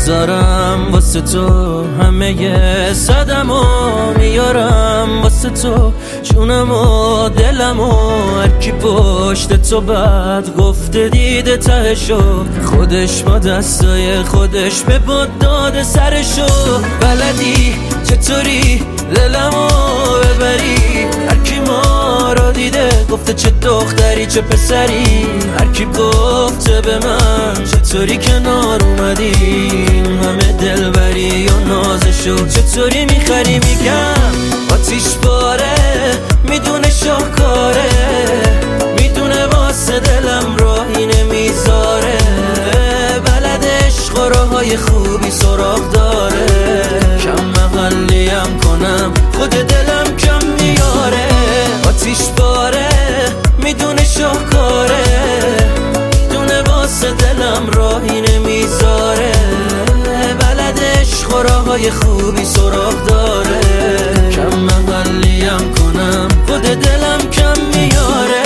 میذارم واسه تو، همه صدمو میارم واسه تو، جونمو دلمو هرکی پشت تو بد گفته دیده تهشو، خودش با دستای خودش به باد داده سرشو. بلدی چطوری دلمو ببری، هرکی ما را دیده گفته چه دختری چه پسری، هرکی گفته به من چطوری کنار اومدی، همه دلبری و نازشو چطوری میخری. میگم آتیش باره میدونه شاهکاره، میدونه واسه دلم راهی نمیذاره، بلد عشق و راههای خوبی سراغ داره، کم مقلیم کنم خود دلم کم میاره. آتیش باره میدونه شاهکاره، میدونه واسه دلم راهی نمیذاره، بلد عشق و راههای خوبی سراغ داره، کم مقلیم کنم خود دلم کم میاره.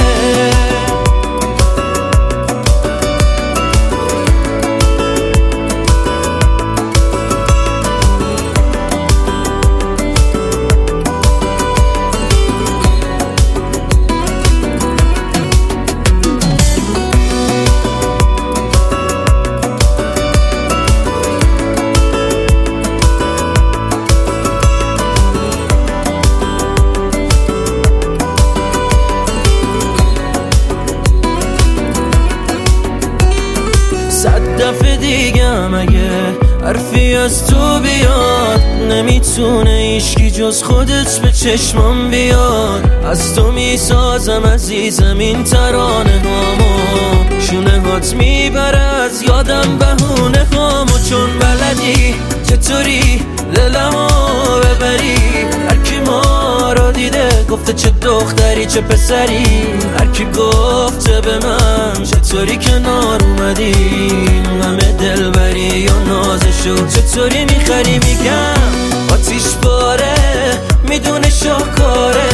دفعه دیگه مگه حرفی از تو بیاد، نمیتونه ایشکی جز خودت به چشمم بیاد، از تو میسازم عزیزم این ترانه هامو، شونه هات میبره از یادم بهونه هامو، چون بلدی چطوری دلمو ببری، هرکی ما را دیده گفته چه دختری چه پسری، هرکی گفته به من چطوری کنار اومدی، همه دلبری و نازشو چطوری میخری. میگم آتیش باره میدونه شاهکاره،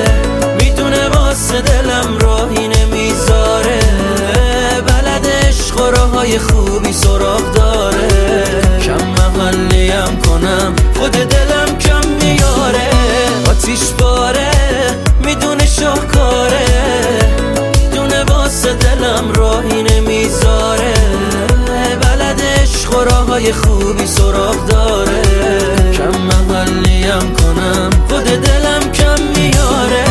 میدونه واسه دلم راهی نمیذاره، بلد عشق و راههای خوبی سراغ داره، کم مقلیم کنم خود دلم کم میاره. آتیش باره میدونه شاهکاره، میدونه واسه دلم راهی نمیذاره، بلد عشق و راههای خوبی سراغ داره، کم مقلیم کنم خود دلم کم میاره.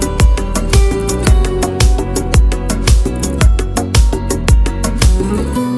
قدیمی